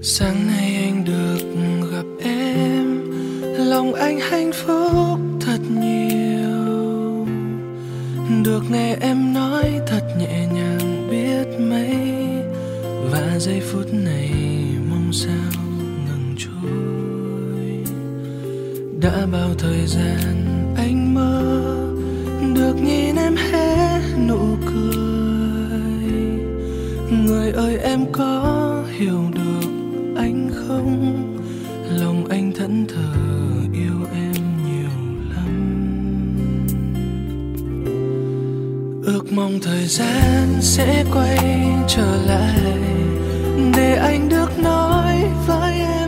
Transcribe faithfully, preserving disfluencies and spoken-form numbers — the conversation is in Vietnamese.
Sáng nay anh được gặp em, lòng anh hạnh phúc thật nhiều. Được nghe em nói thật nhẹ nhàng biết mấy, và giây phút này mong sao ngừng trôi. Đã bao thời gian anh mơ được nhìn em hé nụ cười. Người ơi em có hiểu được anh không? Lòng anh thẫn thờ yêu em nhiều lắm. Ước mong thời gian sẽ quay trở lại để anh được nói với em